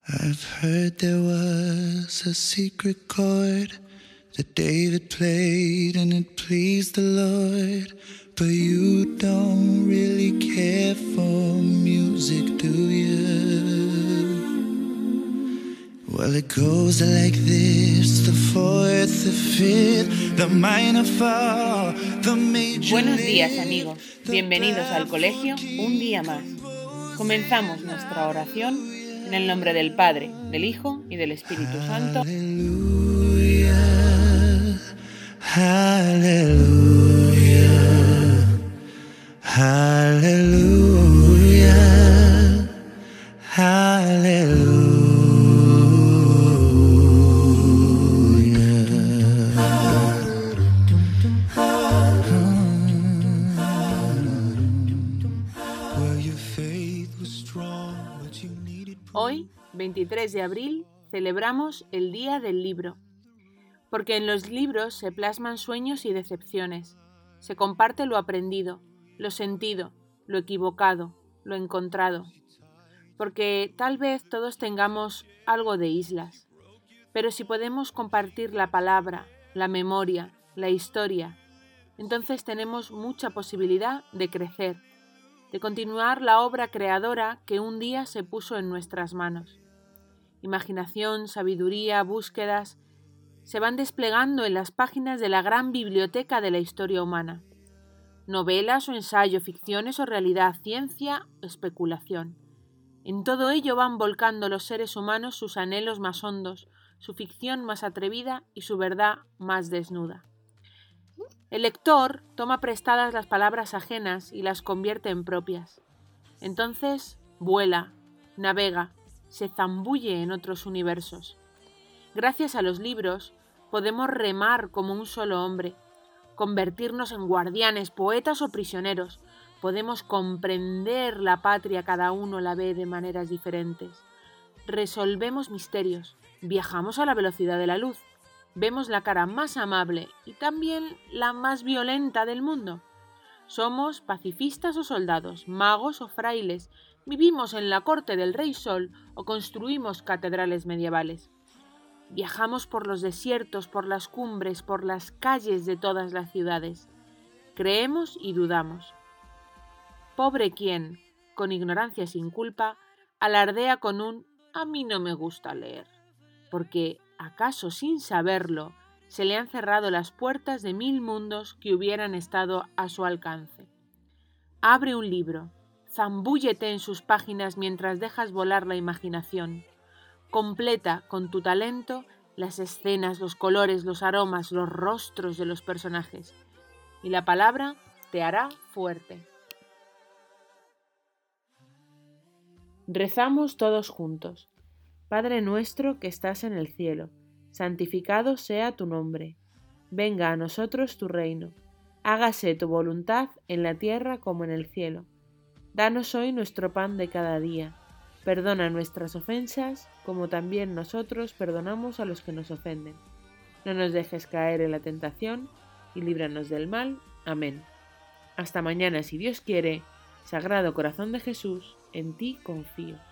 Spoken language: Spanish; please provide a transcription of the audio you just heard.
I've heard there was a secret chord that David played and it pleased the Lord. But you don't really care for music, do you? Well, it goes like this, the fourth, the fifth, the minor fall, the major. Buenos días, amigos. Bienvenidos al colegio un día más. Comenzamos nuestra oración en el nombre del Padre, del Hijo y del Espíritu Santo. Hallelujah, hallelujah, hallelujah, hallelujah. Hoy, 23 de abril, celebramos el Día del Libro, porque en los libros se plasman sueños y decepciones, se comparte lo aprendido, lo sentido, lo equivocado, lo encontrado, porque tal vez todos tengamos algo de islas, pero si podemos compartir la palabra, la memoria, la historia, entonces tenemos mucha posibilidad de crecer, de continuar la obra creadora que un día se puso en nuestras manos. Imaginación, sabiduría, búsquedas se van desplegando en las páginas de la gran biblioteca de la historia humana. Novelas o ensayo, ficciones o realidad, ciencia o especulación. En todo ello van volcando los seres humanos sus anhelos más hondos, su ficción más atrevida y su verdad más desnuda. El lector toma prestadas las palabras ajenas y las convierte en propias. Entonces vuela, navega, se zambulle en otros universos. Gracias a los libros podemos remar como un solo hombre, convertirnos en guardianes, poetas o prisioneros. Podemos comprender la patria, cada uno la ve de maneras diferentes. Resolvemos misterios, viajamos a la velocidad de la luz. Vemos la cara más amable y también la más violenta del mundo. Somos pacifistas o soldados, magos o frailes, vivimos en la corte del Rey Sol o construimos catedrales medievales. Viajamos por los desiertos, por las cumbres, por las calles de todas las ciudades. Creemos y dudamos. Pobre quien, con ignorancia sin culpa, alardea con un «a mí no me gusta leer», porque ¿acaso sin saberlo se le han cerrado las puertas de 1000 mundos que hubieran estado a su alcance? Abre un libro, zambúllete en sus páginas mientras dejas volar la imaginación. Completa con tu talento las escenas, los colores, los aromas, los rostros de los personajes. Y la palabra te hará fuerte. Rezamos todos juntos. Padre nuestro que estás en el cielo, santificado sea tu nombre. Venga a nosotros tu reino. Hágase tu voluntad en la tierra como en el cielo. Danos hoy nuestro pan de cada día. Perdona nuestras ofensas, como también nosotros perdonamos a los que nos ofenden. No nos dejes caer en la tentación y líbranos del mal. Amén. Hasta mañana si Dios quiere. Sagrado Corazón de Jesús, en ti confío.